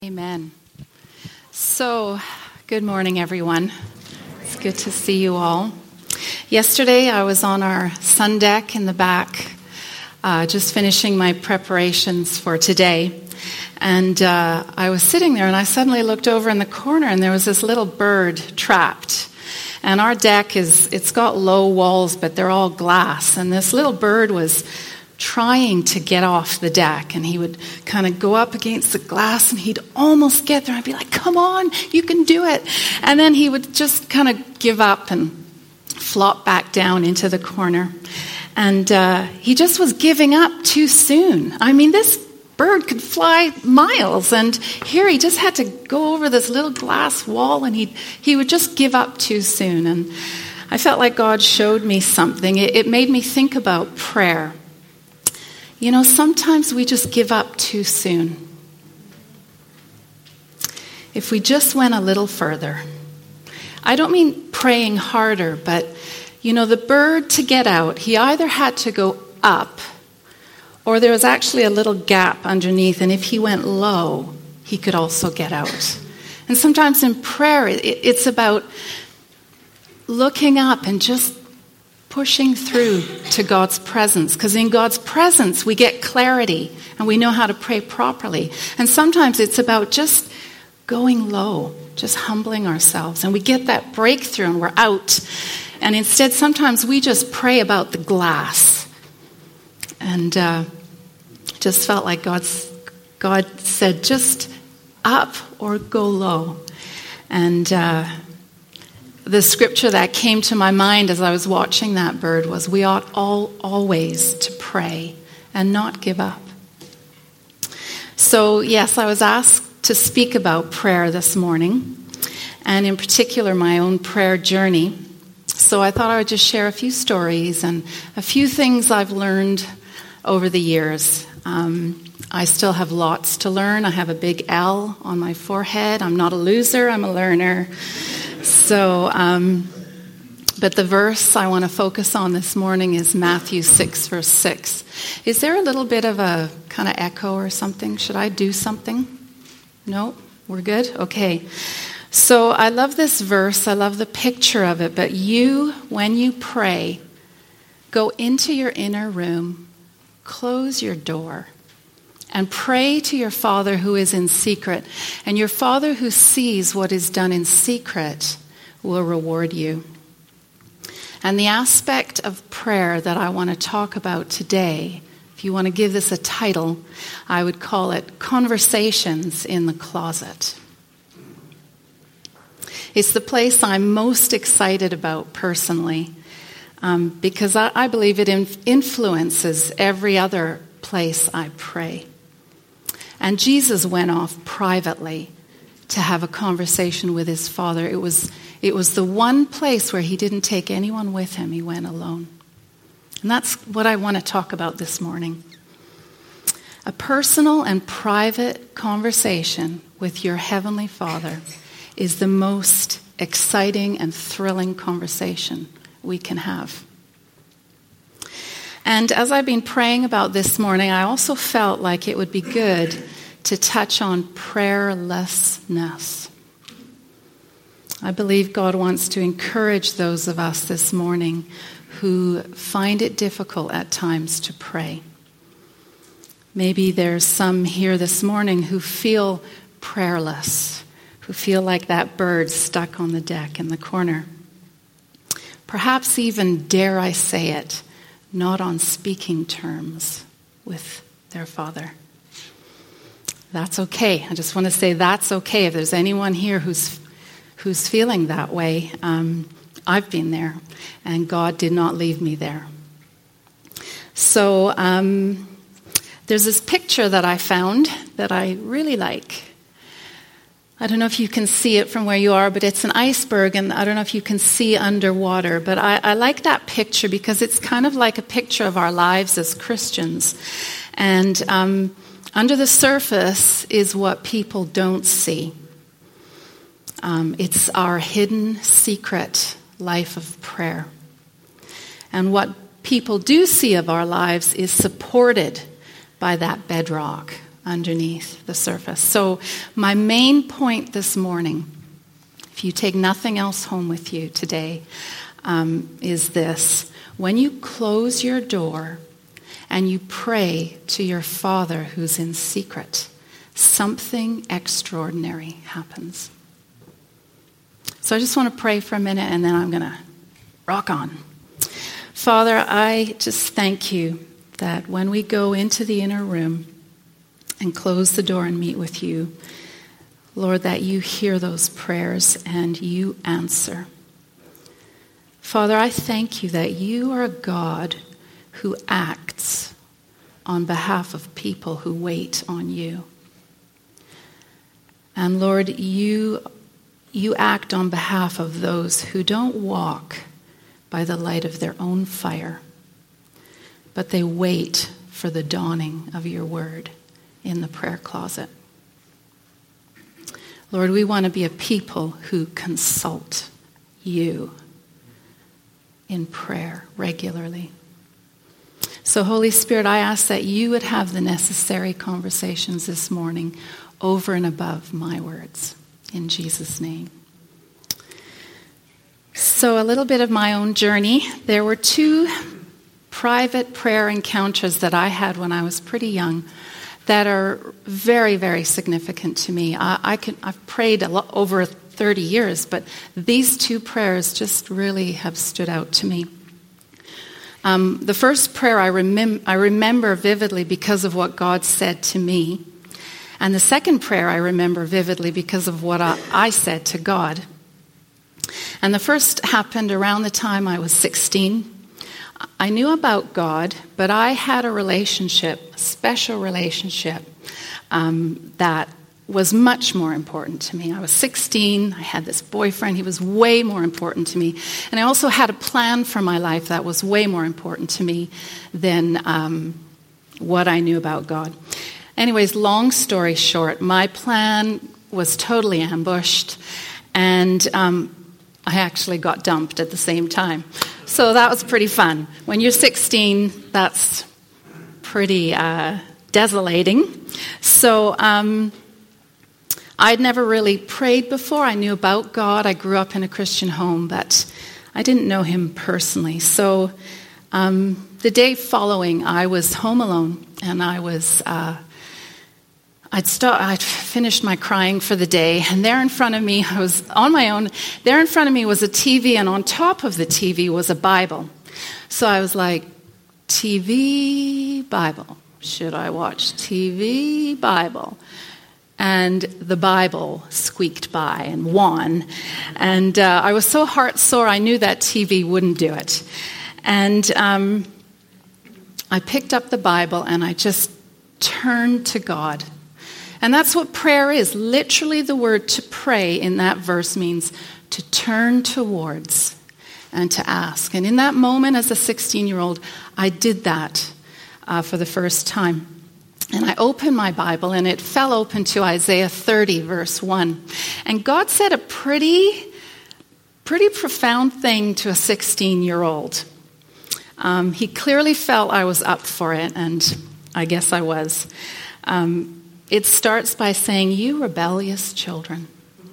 Amen. So, good morning, everyone. It's good to see you all. Yesterday, I was on our sun deck in the back, just finishing my preparations for today. And I was sitting there, and I suddenly looked over in the corner, and there was this little bird trapped. And our deck it's got low walls, but they're all glass. And this little bird was trying to get off the deck, and he would kind of go up against the glass, and he'd almost get there. I'd be like, come on, you can do it. And then he would just kind of give up and flop back down into the corner. And he just was giving up too soon. I mean, this bird could fly miles, and here he just had to go over this little glass wall, and he would just give up too soon. And I felt like God showed me something. It made me think about prayer. You know, sometimes we just give up too soon. If we just went a little further. I don't mean praying harder, but, you know, the bird, to get out, he either had to go up, or there was actually a little gap underneath, and if he went low, he could also get out. And sometimes in prayer, it's about looking up and just pushing through to God's presence, because in God's presence we get clarity and we know how to pray properly. And sometimes it's about just going low, just humbling ourselves, and we get that breakthrough and we're out. And instead, sometimes we just pray about the glass. And just felt like God said, just up or go low. And the scripture that came to my mind as I was watching that bird was, we ought always to pray and not give up. So yes, I was asked to speak about prayer this morning, and in particular my own prayer journey. So I thought I would just share a few stories and a few things I've learned over the years. I still have lots to learn. I have a big L on my forehead. I'm not a loser, I'm a learner. So, but the verse I want to focus on this morning is Matthew 6, verse 6. Is there a little bit of a kind of echo or something? Should I do something? No? We're good? Okay. So I love this verse. I love the picture of it. But you, when you pray, go into your inner room, close your door, and pray to your Father who is in secret. And your Father who sees what is done in secret will reward you. And the aspect of prayer that I want to talk about today, if you want to give this a title, I would call it Conversations in the Closet. It's the place I'm most excited about personally, because I believe it influences every other place I pray. And Jesus went off privately to have a conversation with his Father. It was the one place where he didn't take anyone with him. He went alone. And that's what I want to talk about this morning. A personal and private conversation with your Heavenly Father is the most exciting and thrilling conversation we can have. And as I've been praying about this morning, I also felt like it would be good to touch on prayerlessness. I believe God wants to encourage those of us this morning who find it difficult at times to pray. Maybe there's some here this morning who feel prayerless, who feel like that bird stuck on the deck in the corner. Perhaps even, dare I say it, not on speaking terms with their Father. That's okay. I just want to say that's okay. If there's anyone here who's feeling that way, I've been there, and God did not leave me there. So there's this picture that I found that I really like. I don't know if you can see it from where you are, but it's an iceberg, and I don't know if you can see underwater, but I like that picture because it's kind of like a picture of our lives as Christians. And under the surface is what people don't see. It's our hidden, secret life of prayer. And what people do see of our lives is supported by that bedrock, underneath the surface. So my main point this morning, if you take nothing else home with you today, is this. When you close your door and you pray to your Father who's in secret, something extraordinary happens. So I just want to pray for a minute and then I'm going to rock on. Father, I just thank you that when we go into the inner room and close the door and meet with you, Lord, that you hear those prayers and you answer. Father, I thank you that you are a God who acts on behalf of people who wait on you. And Lord, you act on behalf of those who don't walk by the light of their own fire, but they wait for the dawning of your word in the prayer closet. Lord, we want to be a people who consult you in prayer regularly. So, Holy Spirit, I ask that you would have the necessary conversations this morning over and above my words. In Jesus' name. So, a little bit of my own journey. There were 2 private prayer encounters that I had when I was pretty young that are very, very significant to me. I've prayed a lot over 30 years, but these 2 prayers just really have stood out to me. The first prayer I remember vividly because of what God said to me. And the second prayer I remember vividly because of what I said to God. And the first happened around the time I was 16. I knew about God, but I had a special relationship, that was much more important to me. I was 16. I had this boyfriend. He was way more important to me. And I also had a plan for my life that was way more important to me than what I knew about God. Anyways, long story short, my plan was totally ambushed, and I actually got dumped at the same time. So that was pretty fun. When you're 16, that's pretty desolating. So I'd never really prayed before. I knew about God. I grew up in a Christian home, but I didn't know him personally. So the day following, I was home alone, and I'd finished my crying for the day, and there in front of me, I was on my own, there in front of me was a TV, and on top of the TV was a Bible. So I was like, TV, Bible. Should I watch TV, Bible? And the Bible squeaked by and won. And I was so heart sore, I knew that TV wouldn't do it. And I picked up the Bible, and I just turned to God. And that's what prayer is. Literally, the word to pray in that verse means to turn towards and to ask. And in that moment, as a 16-year-old, I did that for the first time. And I opened my Bible, and it fell open to Isaiah 30, verse 1. And God said a pretty profound thing to a 16-year-old. He clearly felt I was up for it, and I guess I was. It starts by saying, "You rebellious children,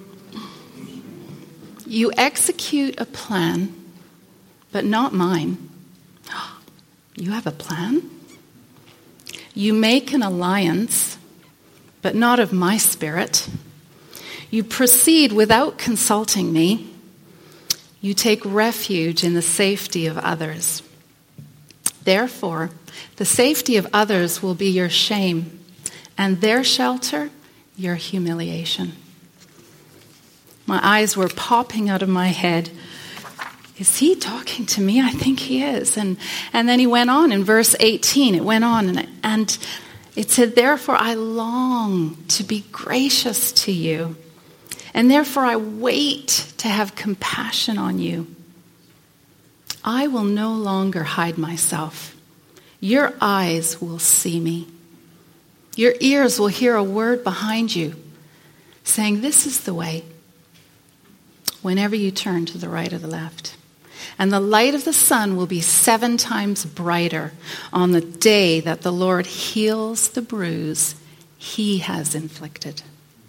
you execute a plan, but not mine." You have a plan? You make an alliance, but not of my spirit. You proceed without consulting me. You take refuge in the safety of others. Therefore, the safety of others will be your shame, and their shelter, your humiliation. My eyes were popping out of my head. Is he talking to me? I think he is. And then he went on in verse 18. It went on and it said, "Therefore I long to be gracious to you, and therefore I wait to have compassion on you. I will no longer hide myself. Your eyes will see me. Your ears will hear a word behind you saying, 'This is the way,' whenever you turn to the right or the left. And the light of the sun will be 7 times brighter on the day that the Lord heals the bruise he has inflicted.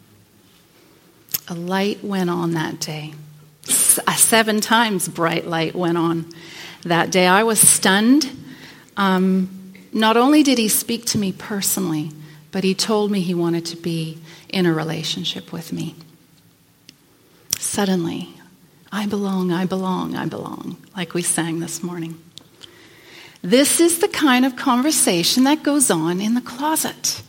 A light went on that day. A 7 times bright light went on that day. I was stunned. Not only did he speak to me personally, but he told me he wanted to be in a relationship with me. Suddenly, I belong, I belong, I belong, like we sang this morning. This is the kind of conversation that goes on in the closet.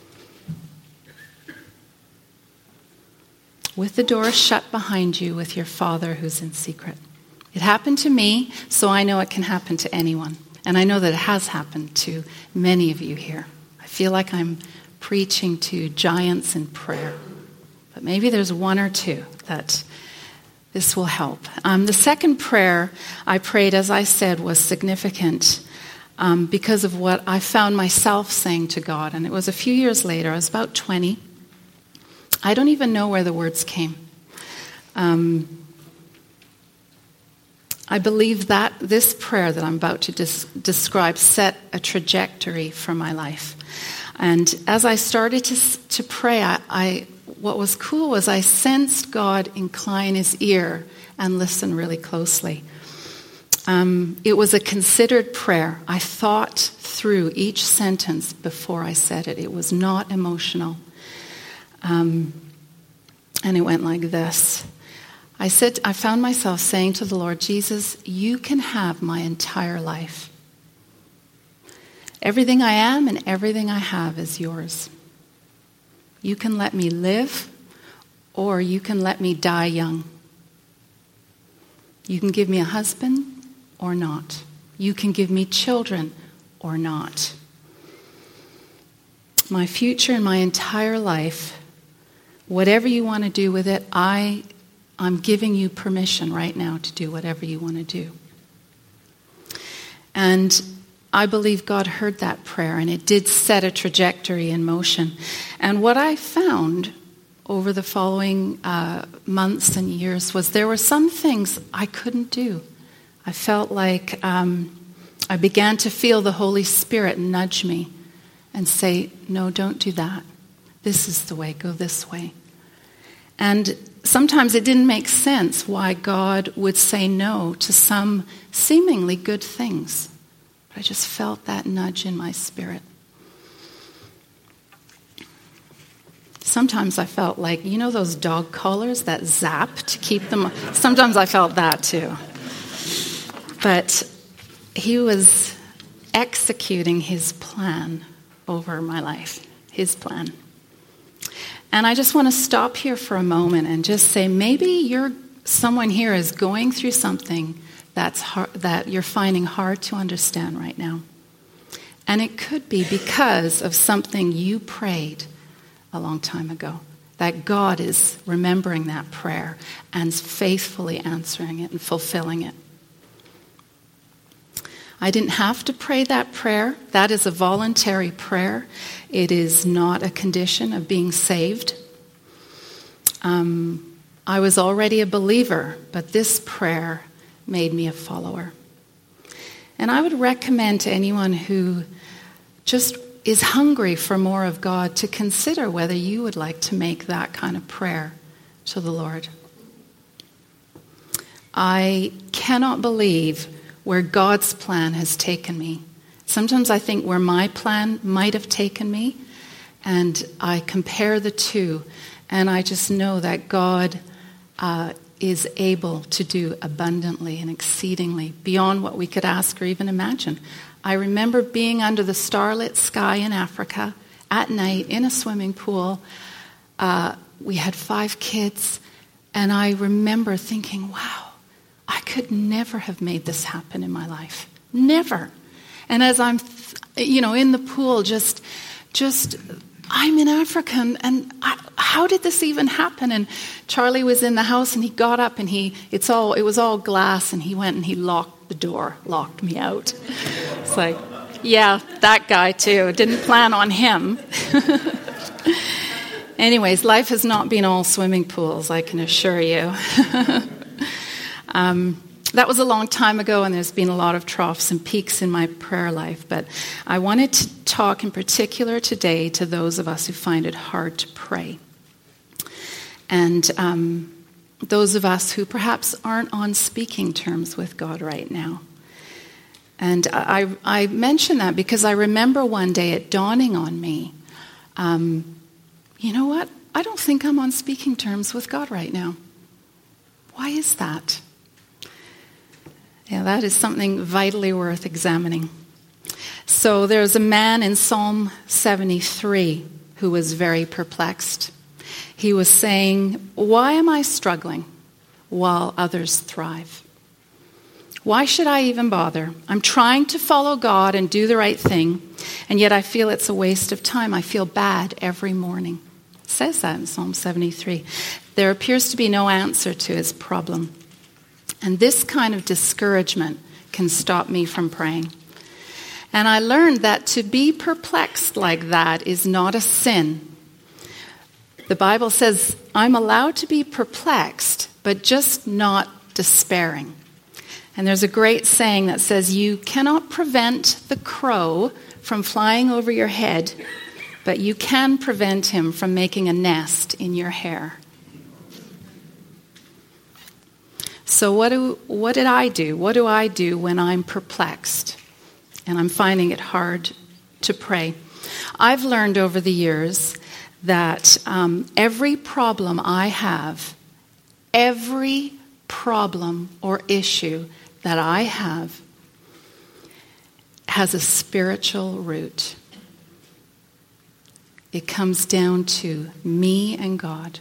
With the door shut behind you with your Father who's in secret. It happened to me, so I know it can happen to anyone. And I know that it has happened to many of you here. I feel like I'm preaching to giants in prayer. But maybe there's one or two that this will help. The second prayer I prayed, as I said, was significant because of what I found myself saying to God. And it was a few years later. I was about 20. I don't even know where the words came. I believe that this prayer that I'm about to describe set a trajectory for my life. And as I started to pray, what was cool was I sensed God incline his ear and listen really closely. It was a considered prayer. I thought through each sentence before I said it. It was not emotional. And it went like this. I found myself saying to the Lord, Jesus, you can have my entire life. Everything I am and everything I have is yours. You can let me live, or you can let me die young. You can give me a husband or not. You can give me children or not. My future and my entire life, whatever you want to do with it, I'm giving you permission right now to do whatever you want to do. And I believe God heard that prayer, and it did set a trajectory in motion. And what I found over the following months and years was there were some things I couldn't do. I felt like I began to feel the Holy Spirit nudge me and say, no, don't do that. This is the way, go this way. And sometimes it didn't make sense why God would say no to some seemingly good things. But I just felt that nudge in my spirit. Sometimes I felt like, you know those dog collars that zap to keep them? Sometimes I felt that too. But he was executing his plan over my life, his plan. And I just want to stop here for a moment and just say, maybe someone here is going through something that you're finding hard to understand right now. And it could be because of something you prayed a long time ago, that God is remembering that prayer and faithfully answering it and fulfilling it. I didn't have to pray that prayer. That is a voluntary prayer. It is not a condition of being saved. I was already a believer, but this prayer made me a follower. And I would recommend to anyone who just is hungry for more of God to consider whether you would like to make that kind of prayer to the Lord. I cannot believe where God's plan has taken me. Sometimes I think where my plan might have taken me, and I compare the two, and I just know that God is able to do abundantly and exceedingly beyond what we could ask or even imagine. I remember being under the starlit sky in Africa at night in a swimming pool. We had 5 kids, and I remember thinking, wow, I could never have made this happen in my life. Never. And as I'm, in the pool, just I'm in Africa, and how did this even happen? And Charlie was in the house, and he got up, and it was all glass, and he went and he locked the door, locked me out. It's like, yeah, that guy too. Didn't plan on him. Anyways, life has not been all swimming pools, I can assure you. That was a long time ago, and there's been a lot of troughs and peaks in my prayer life. But I wanted to talk in particular today to those of us who find it hard to pray. And those of us who perhaps aren't on speaking terms with God right now. And I mention that because I remember one day it dawning on me, you know what? I don't think I'm on speaking terms with God right now. Why is that? Yeah, that is something vitally worth examining. So there's a man in Psalm 73 who was very perplexed. He was saying, why am I struggling while others thrive? Why should I even bother? I'm trying to follow God and do the right thing, and yet I feel it's a waste of time. I feel bad every morning. It says that in Psalm 73. There appears to be no answer to his problem. And this kind of discouragement can stop me from praying. And I learned that to be perplexed like that is not a sin. The Bible says I'm allowed to be perplexed, but just not despairing. And there's a great saying that says you cannot prevent the crow from flying over your head, but you can prevent him from making a nest in your hair. So what did I do? What do I do when I'm perplexed and I'm finding it hard to pray? I've learned over the years that every problem I have, every problem or issue that I have has a spiritual root. It comes down to me and God.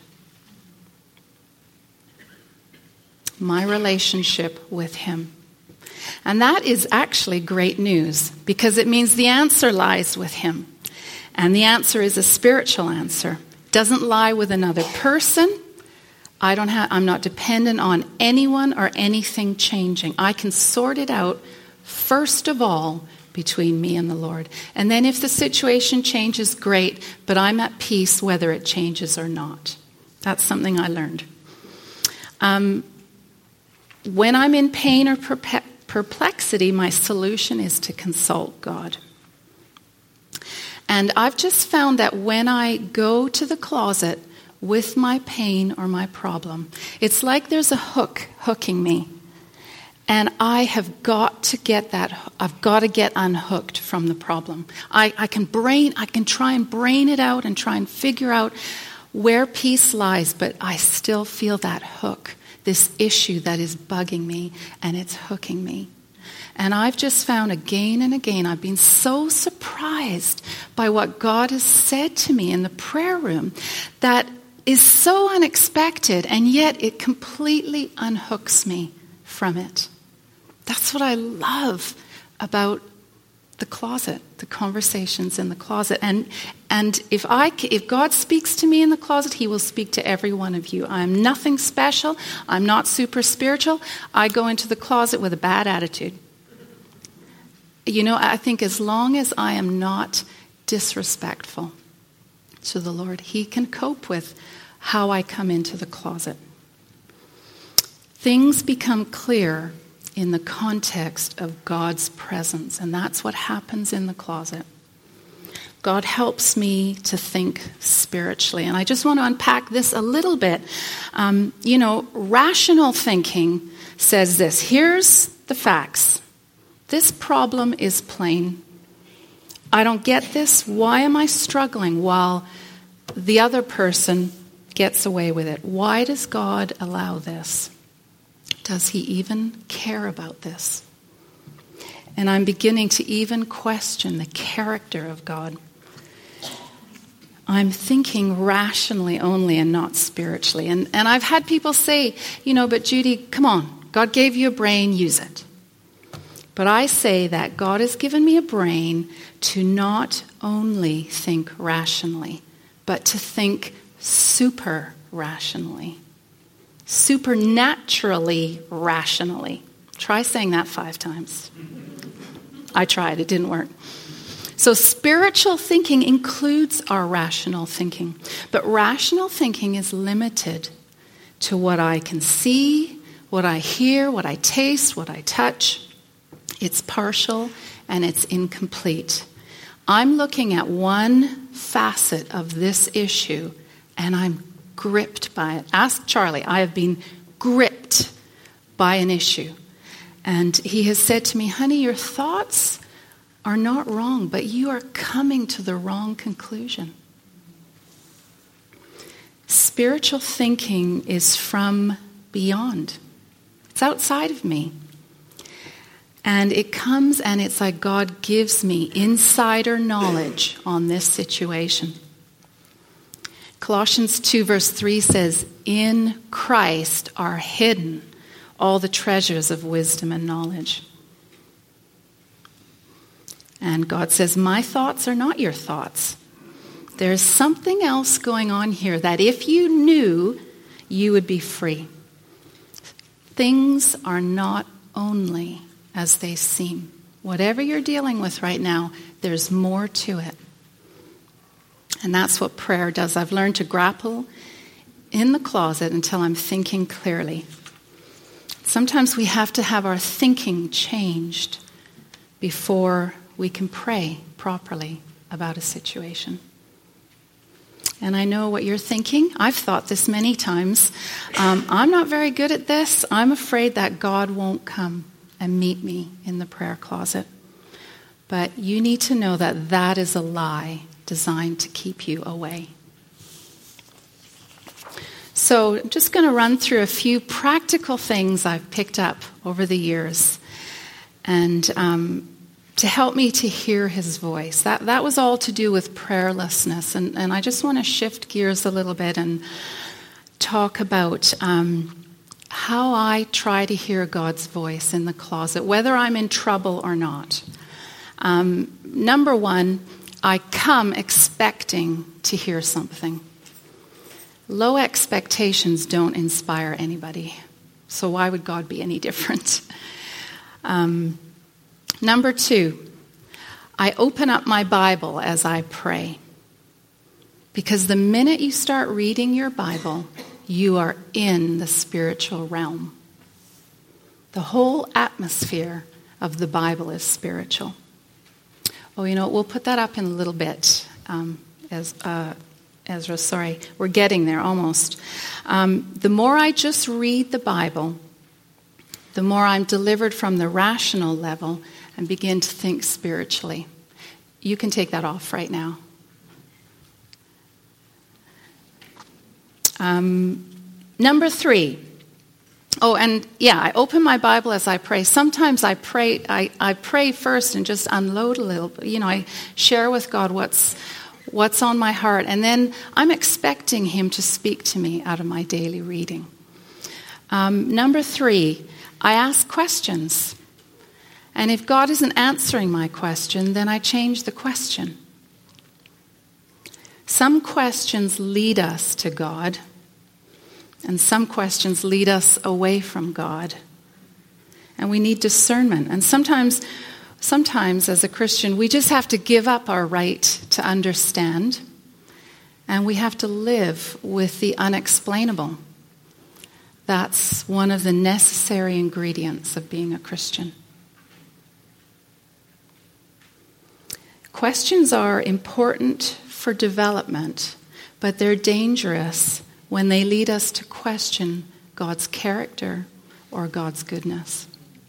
My relationship with Him. And that is actually great news because it means the answer lies with Him. And the answer is a spiritual answer. It doesn't lie with another person. I'm not dependent on anyone or anything changing. I can sort it out first of all between me and the Lord. And then if the situation changes, great, but I'm at peace whether it changes or not. That's something I learned. When I'm in pain or perplexity, my solution is to consult God. And I've just found that when I go to the closet with my pain or my problem, it's like there's a hook hooking me. And I have got to get I've got to get unhooked from the problem. I can try and brain it out and try and figure out where peace lies, but I still feel that hook. This issue that is bugging me and it's hooking me. And I've just found again and again, I've been so surprised by what God has said to me in the prayer room that is so unexpected, and yet it completely unhooks me from it. That's what I love about the closet, the conversations in the closet. And if God speaks to me in the closet, He will speak to every one of you. I'm nothing special. I'm not super spiritual. I go into the closet with a bad attitude. You know, I think as long as I am not disrespectful to the Lord, He can cope with how I come into the closet. Things become clear in the context of God's presence, and that's what happens in the closet. God helps me to think spiritually, and I just want to unpack this a little bit. Rational thinking says this: here's the facts. This problem is plain. I don't get this. Why am I struggling while the other person gets away with it? Why does God allow this? Does He even care about this? And I'm beginning to even question the character of God. I'm thinking rationally only and not spiritually. And I've had people say, but Judy, come on, God gave you a brain, use it. But I say that God has given me a brain to not only think rationally, but to think super rationally. Supernaturally rationally. Try saying that 5 times. I tried, it didn't work. So spiritual thinking includes our rational thinking. But rational thinking is limited to what I can see, what I hear, what I taste, what I touch, it's partial and it's incomplete. I'm looking at one facet of this issue and I'm gripped by it. Ask Charlie. I have been gripped by an issue. And he has said to me, honey, your thoughts are not wrong, but you are coming to the wrong conclusion. Spiritual thinking is from beyond. It's outside of me. And it comes and it's like God gives me insider knowledge on this situation. Colossians 2 verse 3 says, in Christ are hidden all the treasures of wisdom and knowledge. And God says, my thoughts are not your thoughts. There's something else going on here that if you knew, you would be free. Things are not only as they seem. Whatever you're dealing with right now, there's more to it. And that's what prayer does. I've learned to grapple in the closet until I'm thinking clearly. Sometimes we have to have our thinking changed before we can pray properly about a situation. And I know what you're thinking. I've thought this many times. I'm not very good at this. I'm afraid that God won't come and meet me in the prayer closet. But you need to know that that is a lie designed to keep you away. So I'm just going to run through a few practical things I've picked up over the years. And to help me to hear his voice. That was all to do with prayerlessness. And I just want to shift gears a little bit and talk about how I try to hear God's voice in the closet, whether I'm in trouble or not. Number one, I come expecting to hear something. Low expectations don't inspire anybody. So why would God be any different? Number two, I open up my Bible as I pray. Because the minute you start reading your Bible, you are in the spiritual realm. The whole atmosphere of the Bible is spiritual. Oh, we'll put that up in a little bit. Ezra, sorry, we're getting there almost. The more I just read the Bible, the more I'm delivered from the rational level and begin to think spiritually. You can take that off right now. Number three. Oh, and yeah, I open my Bible as I pray. Sometimes I pray first and just unload a little. I share with God what's on my heart, and then I'm expecting him to speak to me out of my daily reading. Number three, I ask questions. And if God isn't answering my question, then I change the question. Some questions lead us to God, and some questions lead us away from God. And we need discernment. And sometimes as a Christian, we just have to give up our right to understand, and we have to live with the unexplainable. That's one of the necessary ingredients of being a Christian. Questions are important for development, but they're dangerous when they lead us to question God's character or God's goodness.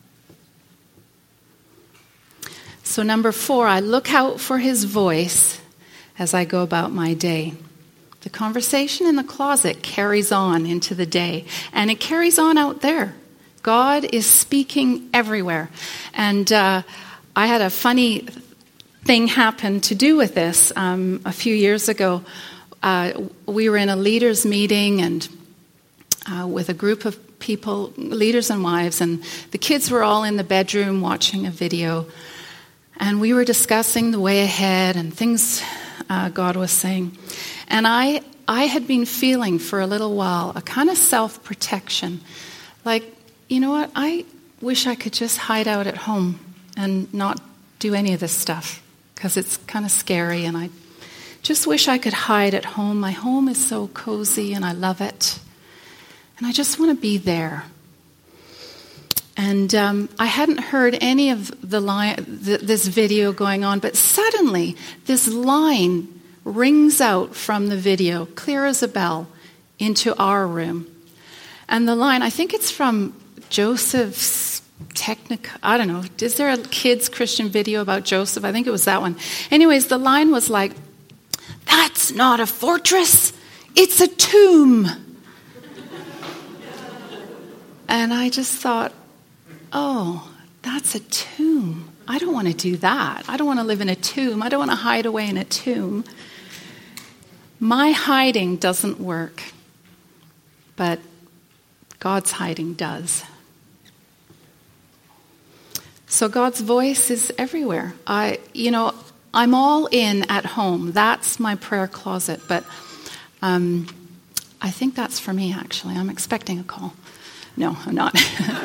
So number four, I look out for his voice as I go about my day. The conversation in the closet carries on into the day, and it carries on out there. God is speaking everywhere. And I had a funny thing happen to do with this. A few years ago, we were in a leaders' meeting and with a group of people, leaders and wives, and the kids were all in the bedroom watching a video. And we were discussing the way ahead and things God was saying. And I had been feeling for a little while a kind of self-protection. Like, you know what, I wish I could just hide out at home and not do any of this stuff because it's kind of scary, and I just wish I could hide at home. My home is so cozy and I love it. And I just want to be there. And I hadn't heard any of this video going on, but suddenly this line rings out from the video, clear as a bell, into our room. And the line, I think it's from Joseph's I don't know, is there a kids' Christian video about Joseph? I think it was that one. Anyways, the line was like, "That's not a fortress, it's a tomb." And I just thought, oh, that's a tomb. I don't want to do that. I don't want to live in a tomb. I don't want to hide away in a tomb. My hiding doesn't work, but God's hiding does. So God's voice is everywhere. I'm all in at home. That's my prayer closet. But I think that's for me, actually. I'm expecting a call. No, I'm not.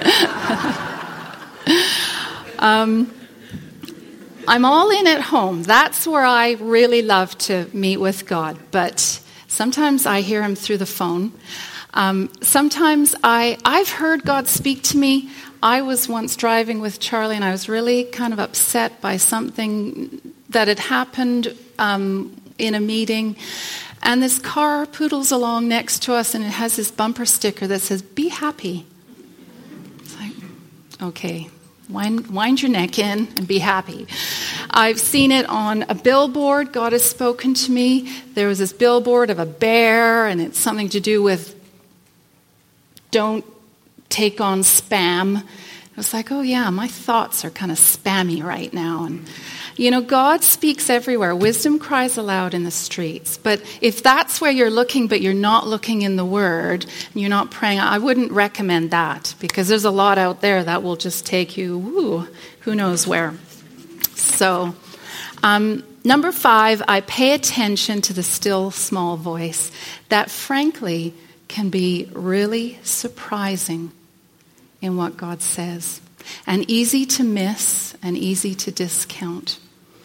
I'm all in at home. That's where I really love to meet with God. But sometimes I hear him through the phone. Sometimes I've heard God speak to me. I was once driving with Charlie, and I was really kind of upset by something that had happened in a meeting. And this car poodles along next to us, and it has this bumper sticker that says, "Be happy." It's like, okay, wind your neck in and be happy. I've seen it on a billboard. God has spoken to me. There was this billboard of a bear, and it's something to do with don't take on spam. I was like, oh yeah, my thoughts are kind of spammy right now. And God speaks everywhere. Wisdom cries aloud in the streets. But if that's where you're looking, but you're not looking in the Word, and you're not praying, I wouldn't recommend that, because there's a lot out there that will just take you, who knows where. So, number 5, I pay attention to the still small voice that frankly can be really surprising in what God says, and easy to miss and easy to discount.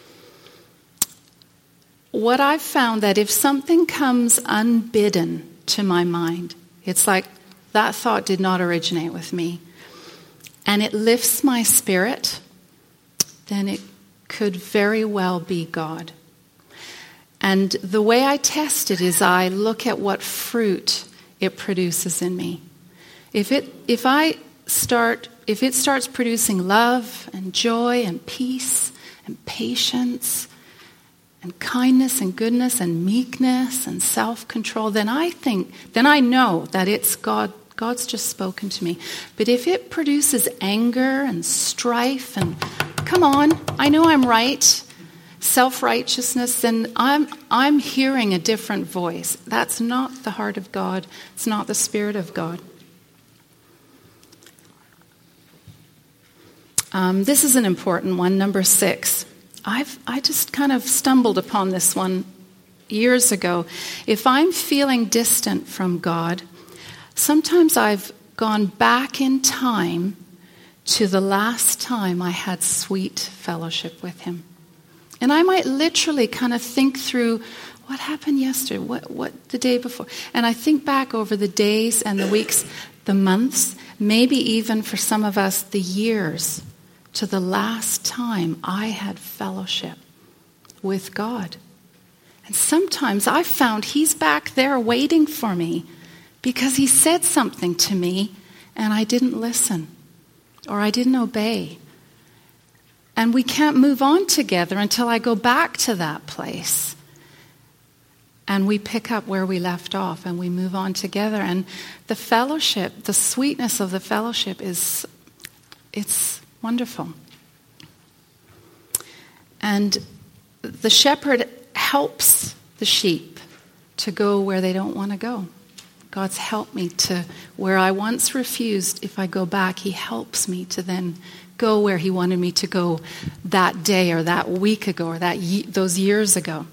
What I've found that if something comes unbidden to my mind, it's like that thought did not originate with me, and it lifts my spirit, then it could very well be God. And the way I test it is I look at what fruit it produces in me. If it starts producing love and joy and peace and patience and kindness and goodness and meekness and self-control, then I know that it's God. God's just spoken to me. But if it produces anger and strife and, come on, I know I'm right, self-righteousness, then I'm hearing a different voice. That's not the heart of God. It's not the Spirit of God. This is an important one, number 6. I just kind of stumbled upon this one years ago. If I'm feeling distant from God, sometimes I've gone back in time to the last time I had sweet fellowship with him. And I might literally kind of think through what happened yesterday, what the day before. And I think back over the days and the weeks, the months, maybe even for some of us, the years, to the last time I had fellowship with God. And sometimes I've found he's back there waiting for me because he said something to me and I didn't listen or I didn't obey. And we can't move on together until I go back to that place. And we pick up where we left off and we move on together. And the fellowship, the sweetness of the fellowship it's wonderful. And the shepherd helps the sheep to go where they don't want to go. God's helped me to where I once refused. If I go back, he helps me to then go where he wanted me to go that day or that week ago or those years ago.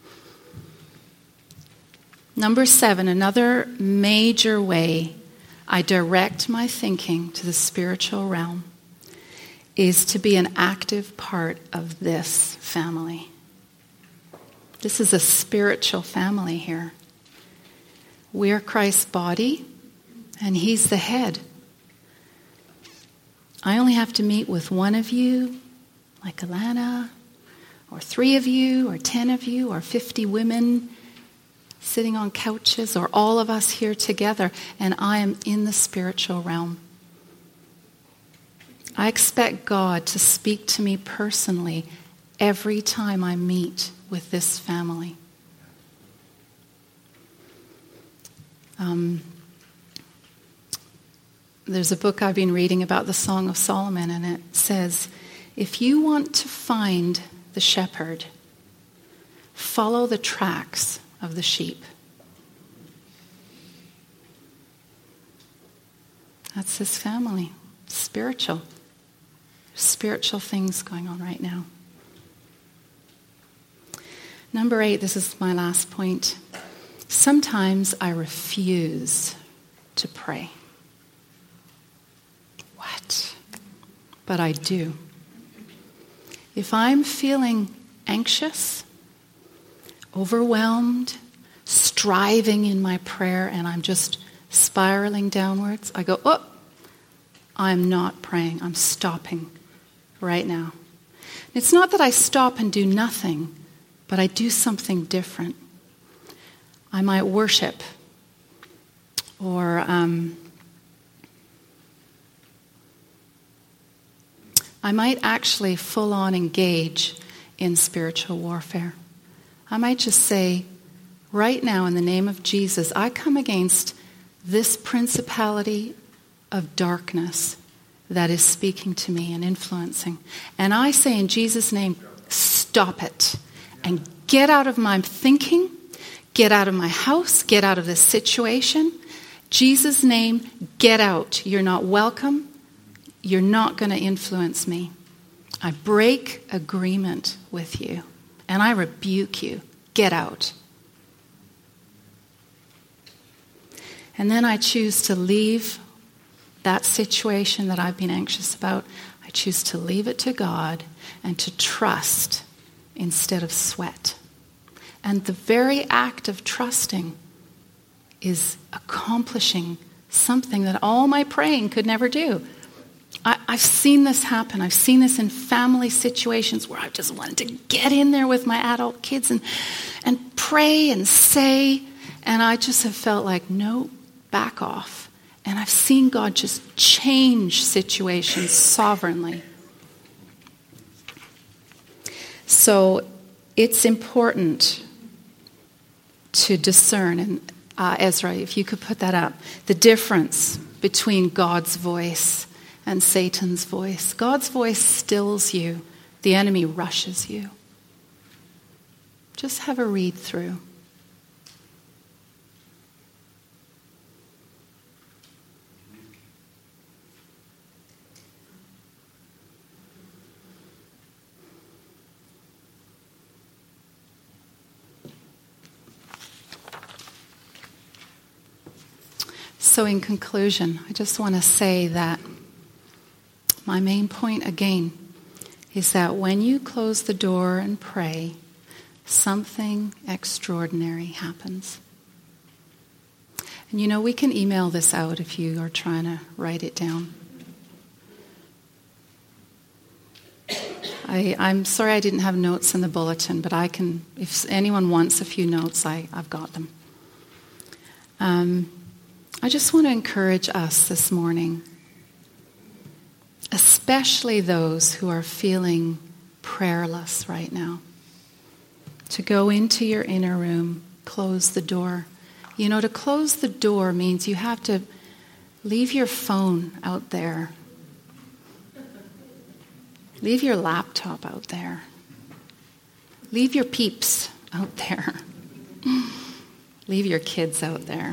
Number 7, another major way I direct my thinking to the spiritual realm is to be an active part of this family. This is a spiritual family here. We're Christ's body, and he's the head. I only have to meet with one of you, like Alana, or 3 of you, or 10 of you, or 50 women sitting on couches, or all of us here together, and I am in the spiritual realm. I expect God to speak to me personally every time I meet with this family. There's a book I've been reading about the Song of Solomon, and it says, if you want to find the shepherd, follow the tracks of the sheep. That's his family. Spiritual things going on right now. Number 8, this is my last point. Sometimes I refuse to pray. What? But I do. If I'm feeling anxious, overwhelmed, striving in my prayer, and I'm just spiraling downwards, I go, oh, I'm not praying. I'm stopping right now. It's not that I stop and do nothing, but I do something different. I might worship, or I might actually full-on engage in spiritual warfare. I might just say, right now, in the name of Jesus, I come against this principality of darkness that is speaking to me and influencing. And I say in Jesus' name, stop it. And get out of my thinking, get out of my house, get out of this situation. Jesus' name, get out. You're not welcome. You're not going to influence me. I break agreement with you. And I rebuke you. Get out. And then I choose to leave that situation that I've been anxious about. I choose to leave it to God and to trust instead of sweat. And the very act of trusting is accomplishing something that all my praying could never do. I've seen this happen. I've seen this in family situations where I just wanted to get in there with my adult kids and pray and say, and I just have felt like, no, back off. And I've seen God just change situations sovereignly. So it's important to discern, and Ezra, if you could put that up, the difference between God's voice and Satan's voice. God's voice stills you. The enemy rushes you. Just have a read through. So in conclusion, I just want to say that my main point again is that when you close the door and pray, something extraordinary happens. And you know, we can email this out if you are trying to write it down. I'm sorry I didn't have notes in the bulletin, but I can, if anyone wants a few notes, I've got them. I just want to encourage us this morning, especially those who are feeling prayerless right now, to go into your inner room, close the door. You know, to close the door means you have to leave your phone out there. Leave your laptop out there. Leave your peeps out there. Leave your kids out there.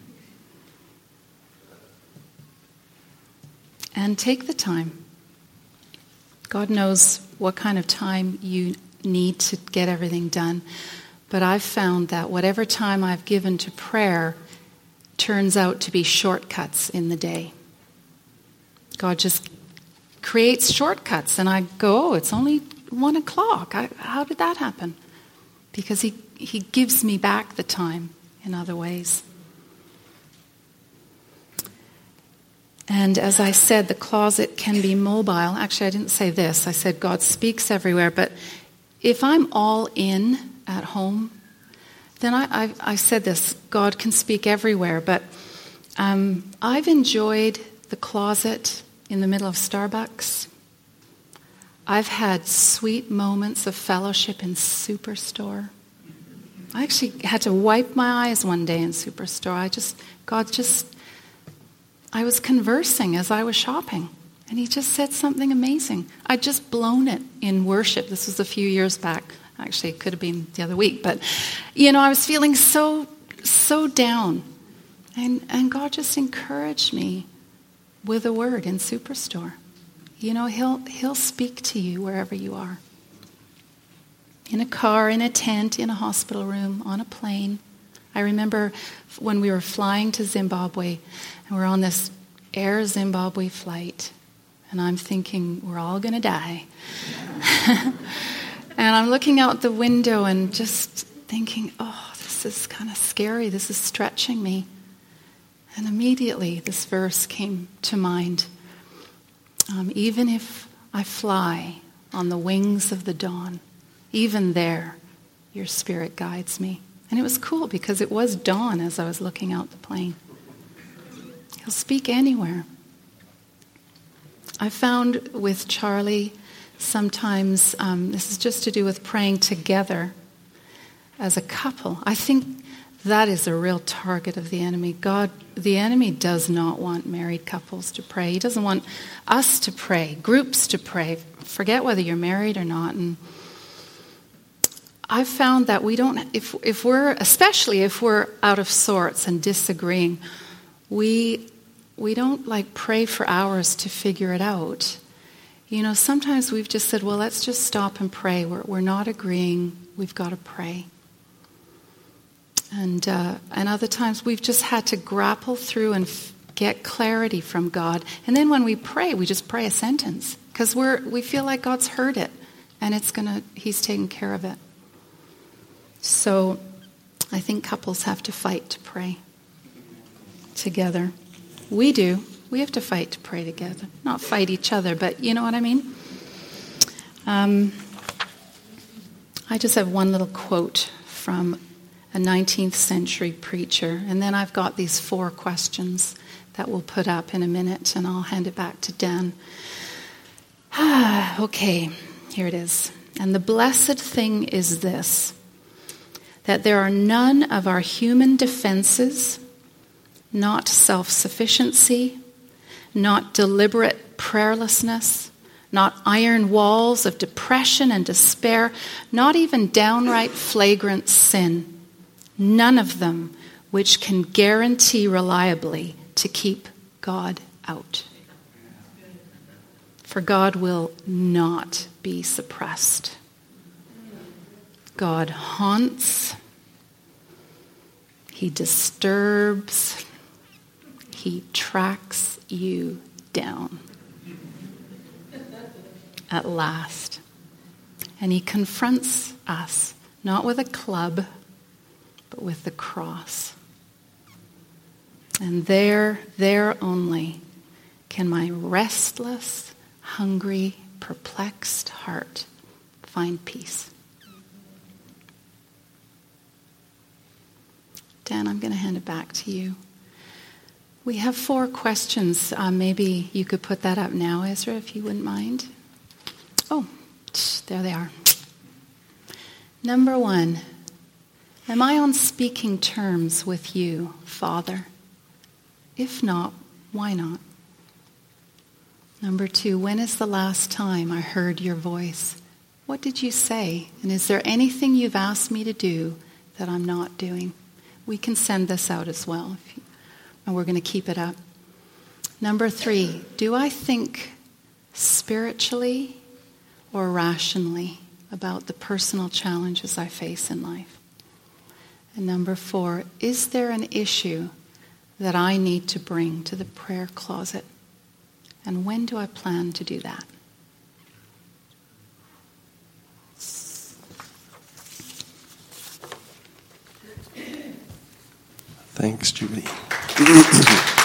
And take the time. God knows what kind of time you need to get everything done. But I've found that whatever time I've given to prayer turns out to be shortcuts in the day. God just creates shortcuts. And I go, oh, it's only 1 o'clock. How did that happen? Because he gives me back the time in other ways. And And as I said, the closet can be mobile. Actually, I didn't say this. I said God speaks everywhere. But if I'm all in at home, then I said this, God can speak everywhere. But I've enjoyed the closet in the middle of Starbucks. I've had sweet moments of fellowship in Superstore. I actually had to wipe my eyes one day in Superstore. I was conversing as I was shopping, and he just said something amazing. I'd just blown it in worship. This was a few years back. Actually, it could have been the other week. But, I was feeling so down. And God just encouraged me with a word in Superstore. He'll speak to you wherever you are. In a car, in a tent, in a hospital room, on a plane. I remember when we were flying to Zimbabwe, and we're on this Air Zimbabwe flight, and I'm thinking, we're all going to die. And I'm looking out the window and just thinking, oh, this is kind of scary. This is stretching me. And immediately this verse came to mind. Even if I fly on the wings of the dawn, even there, your spirit guides me. And it was cool because it was dawn as I was looking out the plane. He'll speak anywhere. I found with Charlie sometimes, this is just to do with praying together as a couple. I think that is a real target of the enemy. The enemy does not want married couples to pray. He doesn't want us to pray, groups to pray. Forget whether you're married or not. And I've found that we don't, especially if we're out of sorts and disagreeing, we don't pray for hours to figure it out. Sometimes we've just said, well, let's just stop and pray. We're not agreeing. We've got to pray. And other times we've just had to grapple through and get clarity from God. And then when we pray, we just pray a sentence because we feel like God's heard it and He's taken care of it. So I think couples have to fight to pray together. We do. We have to fight to pray together. Not fight each other, but you know what I mean? I just have one little quote from a 19th century preacher, and then I've got these 4 questions that we'll put up in a minute, and I'll hand it back to Dan. Okay, here it is. And the blessed thing is this, that there are none of our human defenses, not self-sufficiency, not deliberate prayerlessness, not iron walls of depression and despair, not even downright flagrant sin, none of them which can guarantee reliably to keep God out. For God will not be suppressed. God haunts, He disturbs, He tracks you down at last. And He confronts us, not with a club, but with the cross. And there only can my restless, hungry, perplexed heart find peace. Dan, I'm going to hand it back to you. We have 4 questions. Maybe you could put that up now, Ezra, if you wouldn't mind. Oh, there they are. Number 1, am I on speaking terms with you, Father? If not, why not? Number 2, when is the last time I heard your voice? What did you say? And is there anything you've asked me to do that I'm not doing? We can send this out as well, and we're going to keep it up. Number 3, do I think spiritually or rationally about the personal challenges I face in life? And number 4, is there an issue that I need to bring to the prayer closet? And when do I plan to do that? Thanks, Judy.